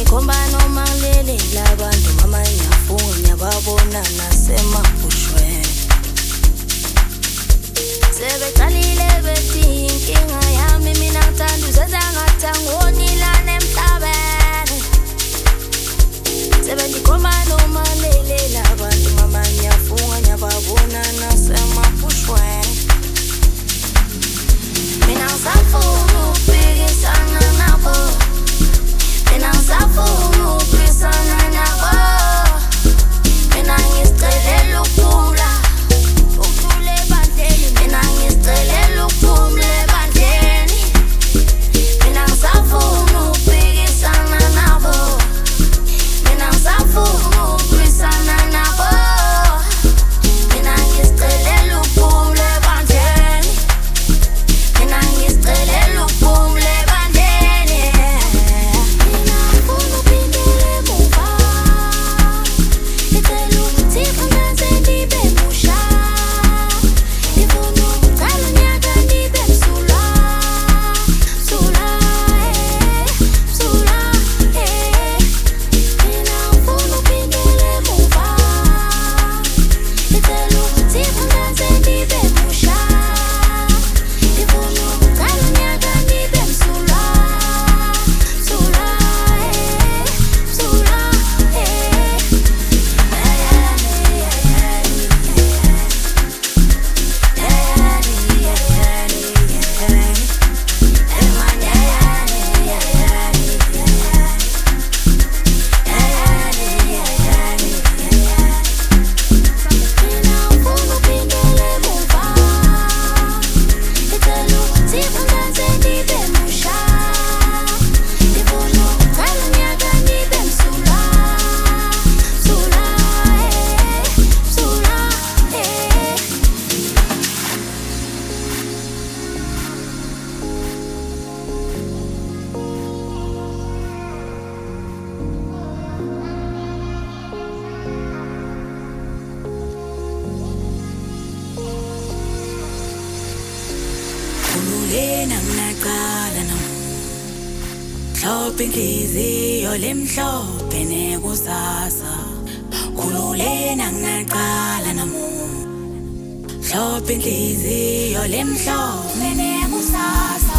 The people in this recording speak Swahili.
Komba noma ngilelela abantu mama ngiyafunga ngiyababona nasemabushweni. Sebecalile bethi inkinga yami mina ngithanda uzenza ngathi angonilana emhlabeni. Sebendikhomba noma ngilelela abantu mama ngiyafunga ngiyababona nasemabushweni. Mina ngisafuna ukuphikisana nabo. Mina ngisafuna ukuphikisana nabo. Mina ngizicelela ukuphumula, ukuthula ebandleni. Mina ngizicelela ukuphumula ebandleni. Mina ngisafuna ukuphikisana nabo. Mina ngisafuna ukuphikisana nabo. Mina ngizicelela ukuphumula ebandleni. Mina ngizicelela ukuphumula ebandleni. Mina ngifuna uphindela emuva. Ngicela ukuthi kungenze ngibe musha. Ngifuna ukucala unyaka ngibe msulwa. Msulwa, msulwa, Mina ngifuna uphindela emuva. Ngicela ukuthi kungenze ngibe musha. Ngifuna ukucala unyaka ngibe msulwa. Msulwa, msulwa, Mina ngifuna uphindela emuva. Ngicela ukuthi kungenze ngibe musha. Ngifuna ukucala unyaka ngibe msulwa. Msulwa, msulwa, Khululena nginaqala mhlophe inhliziyo lemhlophe nekusasa. Khululena nginaqala mhlophe inhliziyo lemhlophe nekusasa.